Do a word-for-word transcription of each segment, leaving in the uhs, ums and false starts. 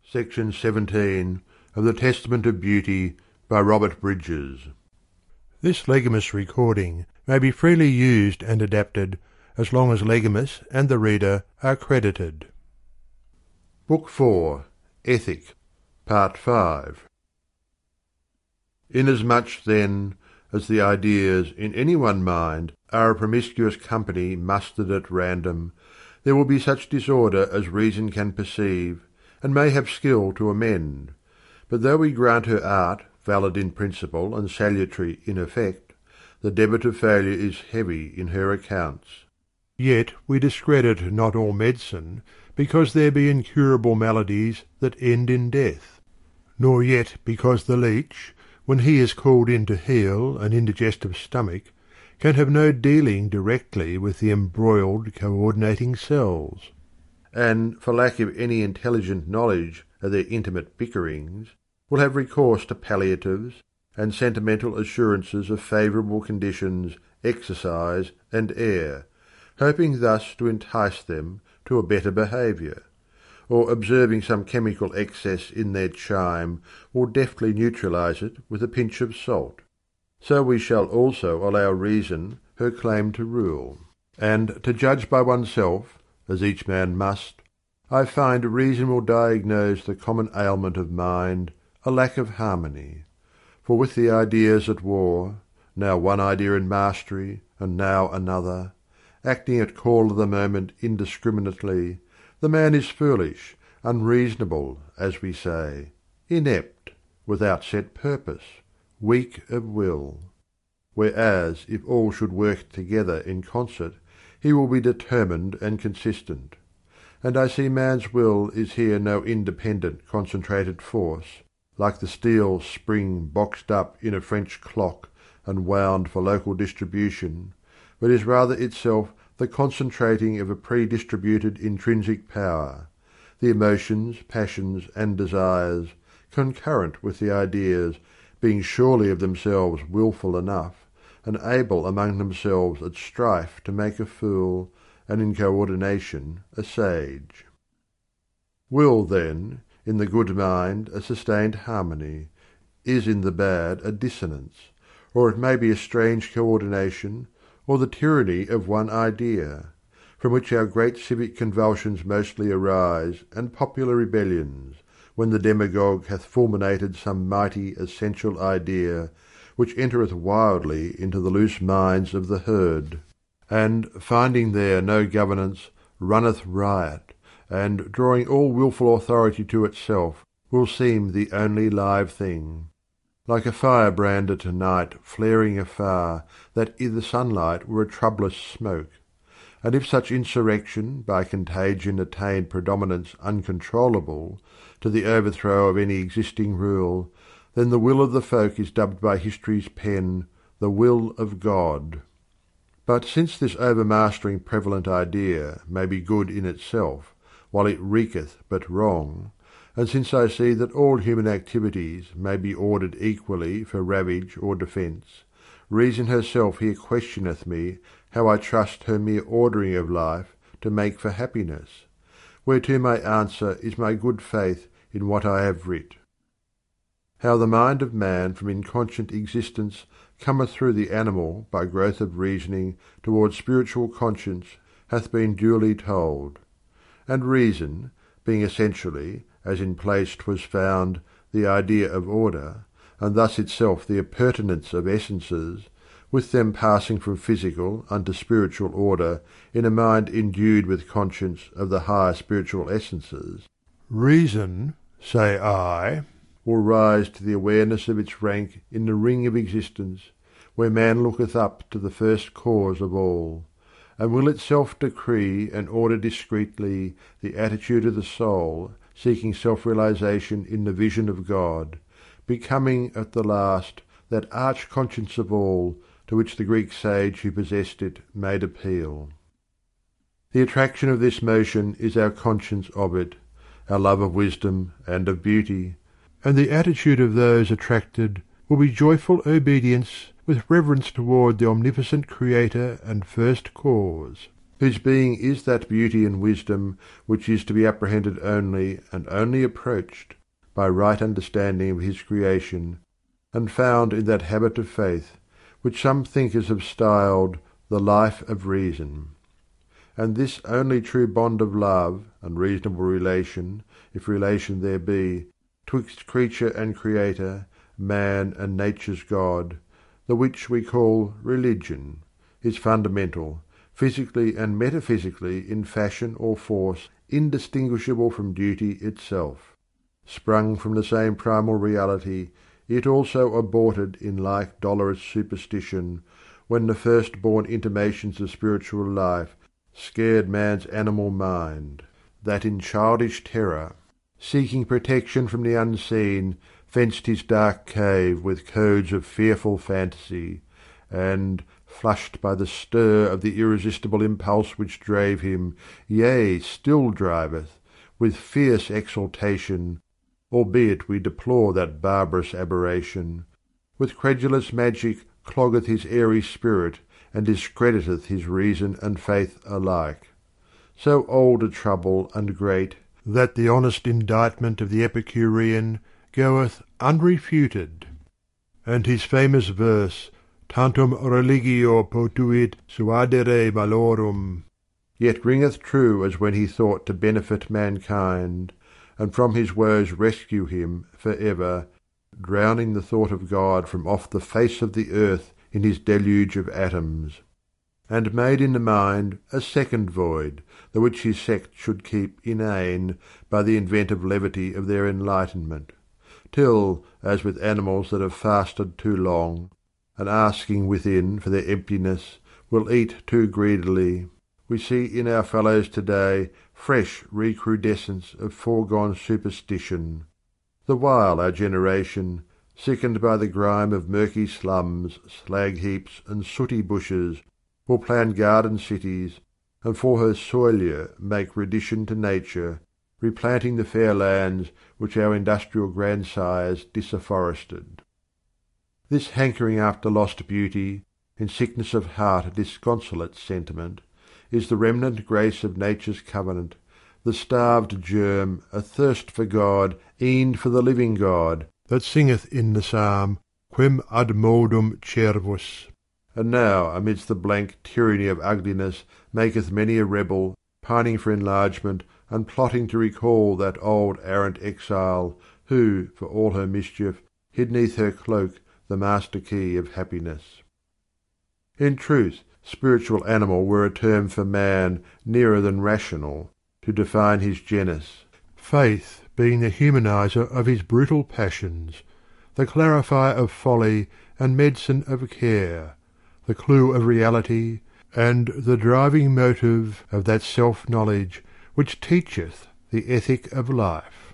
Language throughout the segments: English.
Section seventeen of the Testament of Beauty by Robert Bridges. This Legamus recording may be freely used and adapted as long as Legamus and the reader are credited. Book four, Ethic, Part five. Inasmuch, then, as the ideas in any one mind are a promiscuous company mustered at random, there will be such disorder as reason can perceive, and may have skill to amend. But though we grant her art valid in principle and salutary in effect, the debit of failure is heavy in her accounts. Yet we discredit not all medicine, because there be incurable maladies that end in death; nor yet because the leech, when he is called in to heal an indigestive stomach, can have no dealing directly with the embroiled coordinating cells, and, for lack of any intelligent knowledge of their intimate bickerings, will have recourse to palliatives and sentimental assurances of favourable conditions, exercise, and air, hoping thus to entice them to a better behaviour, or observing some chemical excess in their chime will deftly neutralise it with a pinch of salt. So we shall also allow reason her claim to rule, and to judge by oneself, as each man must, I find reason will diagnose the common ailment of mind, a lack of harmony. For with the ideas at war, now one idea in mastery, and now another, acting at call of the moment indiscriminately, the man is foolish, unreasonable, as we say, inept, without set purpose, weak of will. Whereas, if all should work together in concert, he will be determined and consistent. And I see man's will is here no independent concentrated force, like the steel spring boxed up in a French clock and wound for local distribution, but is rather itself the concentrating of a pre-distributed intrinsic power, the emotions, passions, and desires, concurrent with the ideas, being surely of themselves wilful enough, and able among themselves at strife to make a fool, and in coordination a sage. Will, then, in the good mind a sustained harmony, is in the bad a dissonance, or it may be a strange coordination, or the tyranny of one idea, from which our great civic convulsions mostly arise, and popular rebellions, when the demagogue hath fulminated some mighty essential idea, which entereth wildly into the loose minds of the herd, and, finding there no governance, runneth riot, and, drawing all wilful authority to itself, will seem the only live thing. Like a firebrand at night flaring afar, that i' the sunlight were a troublous smoke. And if such insurrection by contagion attain predominance uncontrollable, to the overthrow of any existing rule, then the will of the folk is dubbed by history's pen the will of God. But since this overmastering prevalent idea may be good in itself, while it wreaketh but wrong, and since I see that all human activities may be ordered equally for ravage or defence, reason herself here questioneth me how I trust her mere ordering of life to make for happiness, whereto my answer is my good faith in what I have writ. How the mind of man from inconscient existence cometh through the animal by growth of reasoning towards spiritual conscience hath been duly told. And reason, being essentially, as in place 'twas found, the idea of order, and thus itself the appurtenance of essences, with them passing from physical unto spiritual order in a mind endued with conscience of the higher spiritual essences, reason, say I, will rise to the awareness of its rank in the ring of existence, where man looketh up to the first cause of all, and will itself decree and order discreetly the attitude of the soul seeking self-realization in the vision of God, becoming at the last that arch conscience of all to which the Greek sage who possessed it made appeal. The attraction of this motion is our conscience of it, our love of wisdom and of beauty, and the attitude of those attracted will be joyful obedience with reverence toward the omnificent Creator and First Cause. whose being is that beauty and wisdom which is to be apprehended only and only approached by right understanding of his creation, and found in that habit of faith which some thinkers have styled the life of reason. And this only true bond of love and reasonable relation, if relation there be, twixt creature and creator, man and nature's God, the which we call religion, is fundamental, physically and metaphysically in fashion or force indistinguishable from duty itself. Sprung from the same primal reality, it also aborted in like dolorous superstition, when the first-born intimations of spiritual life scared man's animal mind, that in childish terror, seeking protection from the unseen, fenced his dark cave with codes of fearful fantasy, and, flushed by the stir of the irresistible impulse which drave him, yea, still driveth, with fierce exultation, albeit we deplore that barbarous aberration, with credulous magic cloggeth his airy spirit, and discrediteth his reason and faith alike. So old a trouble and great, that the honest indictment of the Epicurean goeth unrefuted, and his famous verse, Tantum religio potuit suadere malorum, yet ringeth true as when he thought to benefit mankind, and from his woes rescue him for ever, drowning the thought of God from off the face of the earth in his deluge of atoms, and made in the mind a second void, the which his sect should keep inane by the inventive levity of their enlightenment, till, as with animals that have fasted too long, and asking within for their emptiness will eat too greedily, we see in our fellows today fresh recrudescence of foregone superstition, the while our generation, sickened by the grime of murky slums, slag heaps, and sooty bushes, will plan garden cities, and for her soilure make reddition to nature, replanting the fair lands which our industrial grandsires disafforested. This hankering after lost beauty, in sickness of heart disconsolate sentiment, is the remnant grace of nature's covenant, the starved germ, athirst for God, e'en for the living God, that singeth in the psalm, Quem ad modum cervus, and now amidst the blank tyranny of ugliness maketh many a rebel, pining for enlargement, and plotting to recall that old arrant exile, who, for all her mischief, hid neath her cloak the master key of happiness. In truth, spiritual animal were a term for man nearer than rational, to define his genus, faith being the humanizer of his brutal passions, the clarifier of folly and medicine of care, the clue of reality, and the driving motive of that self-knowledge which teacheth the ethic of life.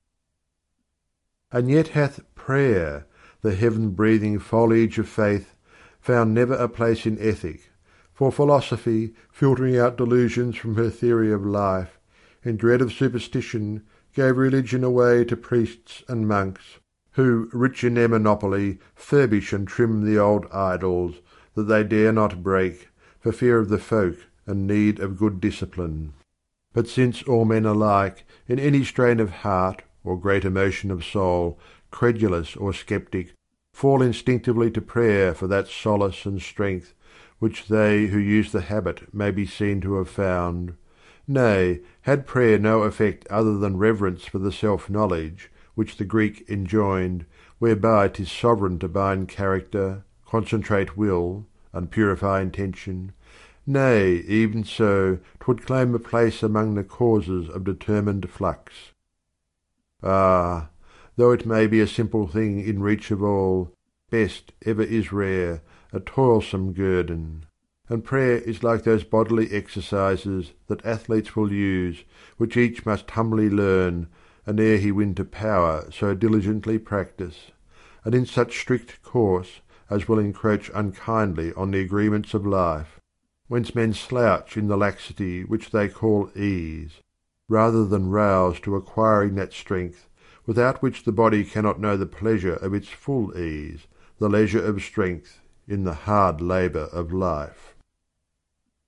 And yet hath prayer, the heaven-breathing foliage of faith, found never a place in ethic, for philosophy, filtering out delusions from her theory of life, in dread of superstition, gave religion away to priests and monks, who, rich in their monopoly, furbish and trim the old idols, that they dare not break, for fear of the folk and need of good discipline. But since all men alike, in any strain of heart or great emotion of soul, credulous or sceptic, fall instinctively to prayer for that solace and strength which they who use the habit may be seen to have found, nay, had prayer no effect other than reverence for the self-knowledge, which the Greek enjoined, whereby 'tis sovereign to bind character, concentrate will, and purify intention, nay, even so, 'twould claim a place among the causes of determined flux. Ah, though it may be a simple thing in reach of all, best ever is rare, a toilsome guerdon. And prayer is like those bodily exercises that athletes will use, which each must humbly learn, and ere he win to power so diligently practise, and in such strict course as will encroach unkindly on the agreements of life, whence men slouch in the laxity which they call ease, rather than rouse to acquiring that strength, without which the body cannot know the pleasure of its full ease, the leisure of strength, in the hard labour of life.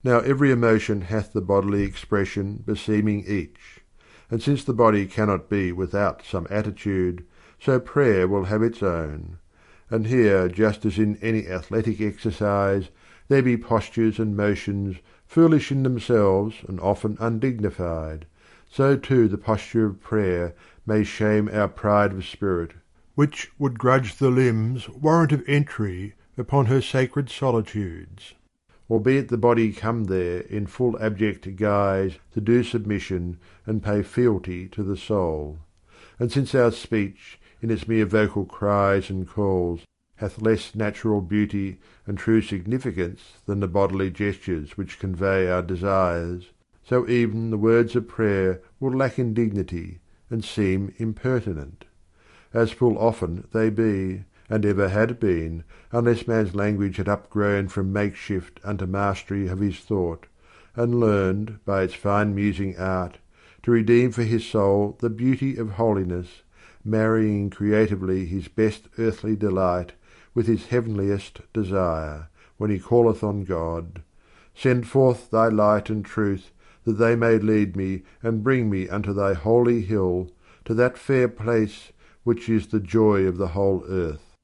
Now every emotion hath the bodily expression beseeming each, and since the body cannot be without some attitude, so prayer will have its own. And here, just as in any athletic exercise, there be postures and motions foolish in themselves and often undignified, so too the posture of prayer may shame our pride of spirit, which would grudge the limbs warrant of entry upon her sacred solitudes. Albeit the body come there in full abject guise to do submission and pay fealty to the soul. And since our speech, in its mere vocal cries and calls, hath less natural beauty and true significance than the bodily gestures which convey our desires, so even the words of prayer will lack in dignity and seem impertinent. As full often they be, and ever had been, unless man's language had upgrown from makeshift unto mastery of his thought, and learned, by its fine musing art, to redeem for his soul the beauty of holiness, marrying creatively his best earthly delight with his heavenliest desire, when he calleth on God, "Send forth thy light and truth, that they may lead me and bring me unto thy holy hill, to that fair place which is the joy of the whole earth."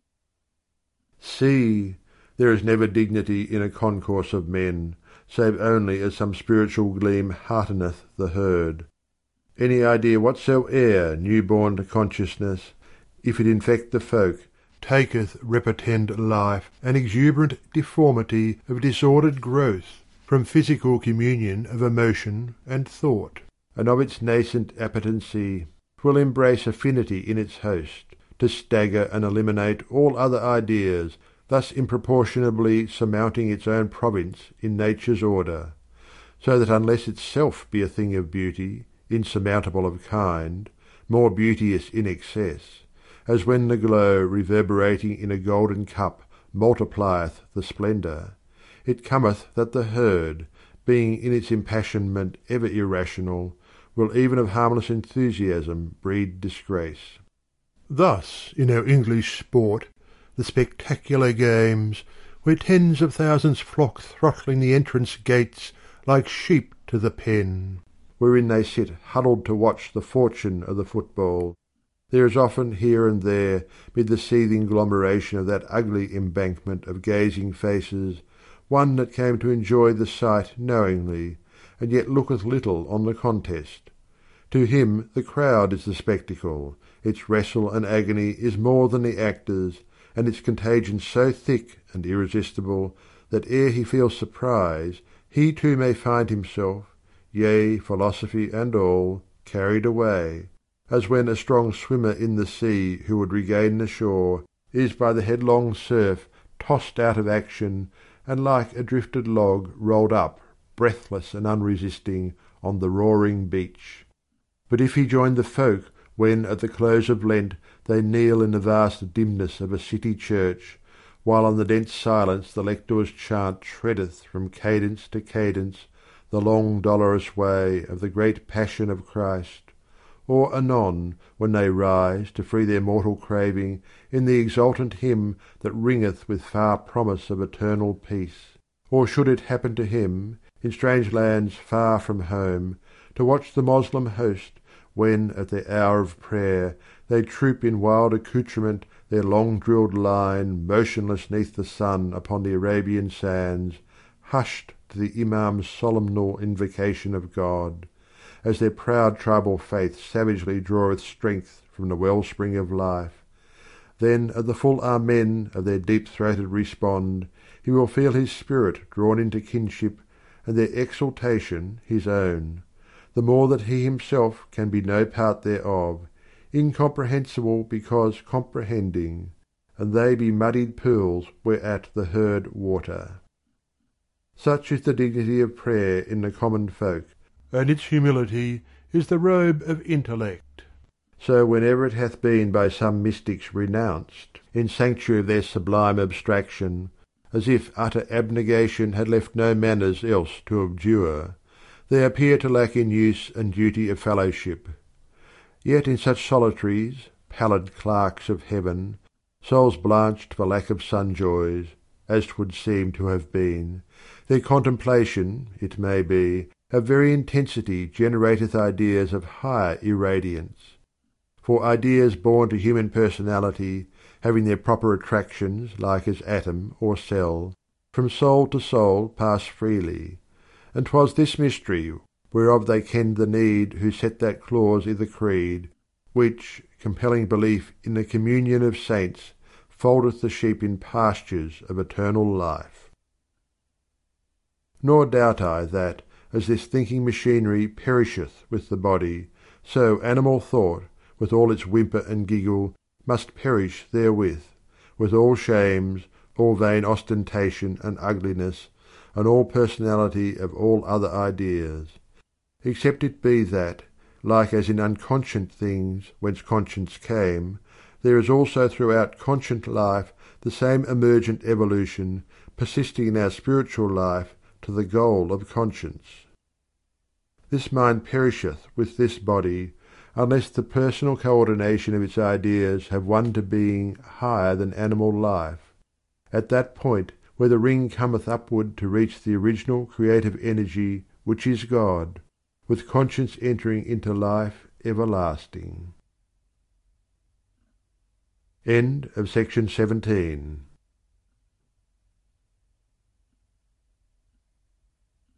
See! There is never dignity in a concourse of men, save only as some spiritual gleam hearteneth the herd. Any idea whatsoe'er new born to consciousness, if it infect the folk, taketh repotend life an exuberant deformity of disordered growth, from physical communion of emotion and thought, and of its nascent appetency, 'twill embrace affinity in its host, to stagger and eliminate all other ideas, thus improportionably surmounting its own province in nature's order; so that unless itself be a thing of beauty, insurmountable of kind, more beauteous in excess, as when the glow reverberating in a golden cup multiplieth the splendour, it cometh that the herd, being in its impassionment ever irrational, will even of harmless enthusiasm breed disgrace. Thus in our English sport, the spectacular games, where tens of thousands flock throttling the entrance gates like sheep to the pen, wherein they sit huddled to watch the fortune of the football, there is often here and there, mid the seething agglomeration of that ugly embankment of gazing faces, one that came to enjoy the sight knowingly, and yet looketh little on the contest. To him the crowd is the spectacle, its wrestle and agony is more than the actors, and its contagion so thick and irresistible that ere he feels surprise he too may find himself, yea, philosophy and all, carried away, as when a strong swimmer in the sea who would regain the shore is by the headlong surf tossed out of action, and like a drifted log rolled up, breathless and unresisting, on the roaring beach. But if he join the folk when at the close of Lent they kneel in the vast dimness of a city church, while on the dense silence the lector's chant treadeth from cadence to cadence the long dolorous way of the great passion of Christ, or anon when they rise to free their mortal craving in the exultant hymn that ringeth with far promise of eternal peace, or should it happen to him, in strange lands far from home, to watch the Moslem host when at their hour of prayer they troop in wild accoutrement their long-drilled line motionless neath the sun upon the Arabian sands, hushed to the Imam's solemnal invocation of God, as their proud tribal faith savagely draweth strength from the wellspring of life, then at the full Amen of their deep-throated respond he will feel his spirit drawn into kinship and their exaltation his own, the more that he himself can be no part thereof, incomprehensible because comprehending, and they be muddied pools whereat the herd water. Such is the dignity of prayer in the common folk, and its humility is the robe of intellect. So whenever it hath been by some mystics renounced, in sanctuary of their sublime abstraction, as if utter abnegation had left no manners else to abjure, they appear to lack in use and duty of fellowship. Yet in such solitaries, pallid clerks of heaven, souls blanched for lack of sun-joys, as 'twould seem to have been, Their contemplation, it may be, of very intensity generateth ideas of higher irradiance. For ideas born to human personality, having their proper attractions like as atom or cell, from soul to soul pass freely. And 'twas this mystery, whereof they kenned the need who set that clause i' the creed, which, compelling belief in the communion of saints, foldeth the sheep in pastures of eternal life. Nor doubt I that, as this thinking machinery perisheth with the body, so animal thought, with all its whimper and giggle, must perish therewith, with all shames, all vain ostentation and ugliness, and all personality of all other ideas; except it be that, like as in unconscient things whence conscience came, there is also throughout conscient life the same emergent evolution, persisting in our spiritual life to the goal of conscience. This mind perisheth with this body, unless the personal coordination of its ideas have won to being higher than animal life, at that point where the ring cometh upward to reach the original creative energy which is God, with conscience entering into life everlasting. End of section seventeen.